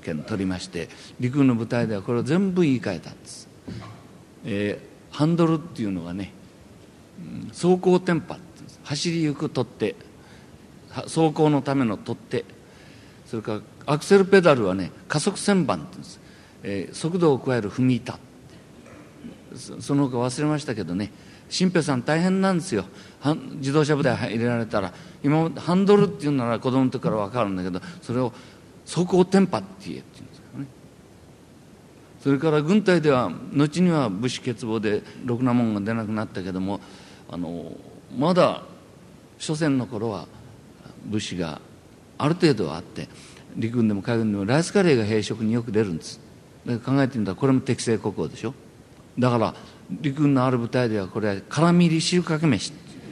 権取りまして、陸軍の部隊ではこれを全部言い換えたんです。ハンドルっていうのはね、走行テンパって言うんです。走りゆく取っ手、走行のための取っ手、それからアクセルペダルはね、加速旋盤って言うんです。速度を加える踏み板、その他忘れましたけどね、新平さん大変なんですよ。自動車部隊入れられたら、今ハンドルっていうなら子供の時から分かるんだけど、それを走行テンパって言えっていうんですからね。それから軍隊では後には武士欠乏でろくなもんが出なくなったけども、まだ初戦の頃は武士がある程度はあって、陸軍でも海軍でもライスカレーが兵食によく出るんです。で考えてみたらこれも適正国語でしょ。だから陸軍のある部隊ではこれは辛み入り汁かけ飯、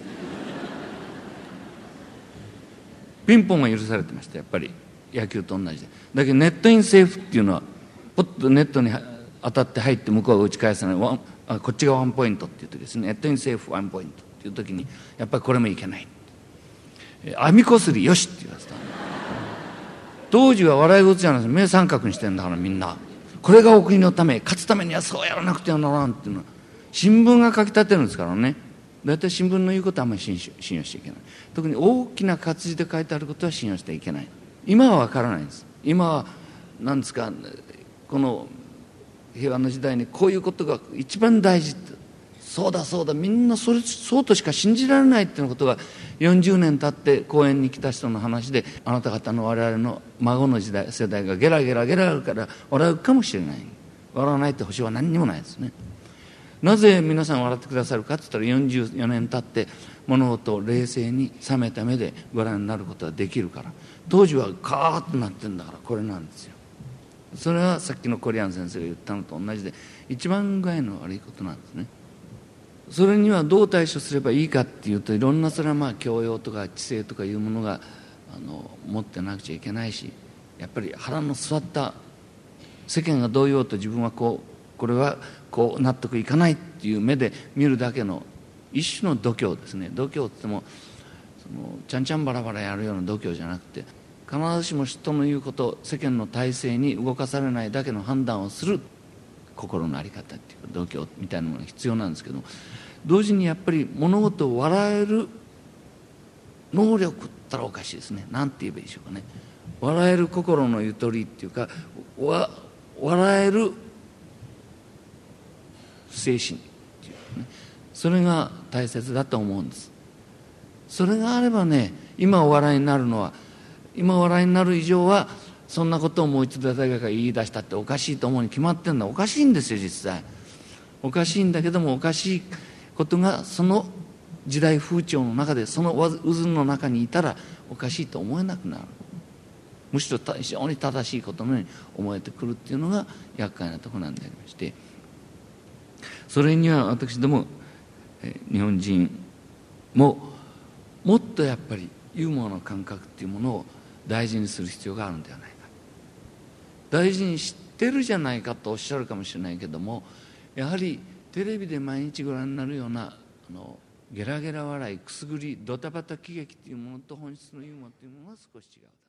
ピンポンが許されてました。やっぱり野球と同じで。だけどネットインセーフっていうのはポッとネットに当たって入って向こうが打ち返さない、こっちがワンポイントっていう時ですね、ネットインセーフワンポイントっていう時にやっぱりこれもいけない、網こすりよしって言われた。当時は笑い事じゃないです。目三角にしてんだからみんな、これがお国のため、勝つためにはそうやらなくてはならんっていうのは新聞が書き立てるんですからね。だいたい新聞の言うことはあんまり信用しちゃいけない。特に大きな活字で書いてあることは信用してはいけない。今は分からないんです。今は何ですか、この平和の時代にこういうことが一番大事って、そうだそうだ、みんなそうとしか信じられないっていうことが40年経って講演に来た人の話で、あなた方の我々の孫の世代がゲラゲラゲラから笑うかもしれない。笑わないって保証は何にもないですね。なぜ皆さん笑ってくださるかって言ったら、44年経って物事を冷静に冷めた目でご覧になることができるから。当時はカーッとなってんだからこれなんですよ。それはさっきのコリアン先生が言ったのと同じで、一番具合の悪いことなんですね。それにはどう対処すればいいかっていうと、いろんな、それは教養とか知性とかいうものが持ってなくちゃいけないし、やっぱり腹の据わった、世間がどう言おうと自分はこれはこう納得いかないっていう目で見るだけの一種の度胸ですね。度胸って言ってもちゃんちゃんバラバラやるような度胸じゃなくて、必ずしも人の言うこと、世間の体制に動かされないだけの判断をする心の在り方っていうか度胸みたいなものが必要なんですけど、同時にやっぱり物事を笑える能力って言ったらおかしいですね。なんて言えばいいでしょうかね。笑える心のゆとりっていうか、笑える精神っていうかね、それが大切だと思うんです。それがあればね、今お笑いになるのは、今お笑いになる以上はそんなことをもう一度誰かが言い出したっておかしいと思うに決まってんだ。おかしいんですよ実際。おかしいんだけども、おかしいことがその時代風潮の中で、その渦の中にいたらおかしいと思えなくなる。むしろ非常に正しいことのように思えてくるっていうのが厄介なところなんでありまして、それには私ども日本人ももっとやっぱりユーモアの感覚っていうものを大事にする必要があるんではないか。大事に知ってるじゃないかとおっしゃるかもしれないけども、やはりテレビで毎日ご覧になるようなゲラゲラ笑い、くすぐり、ドタバタ喜劇っていうものと本質のユーモアっていうものは少し違う。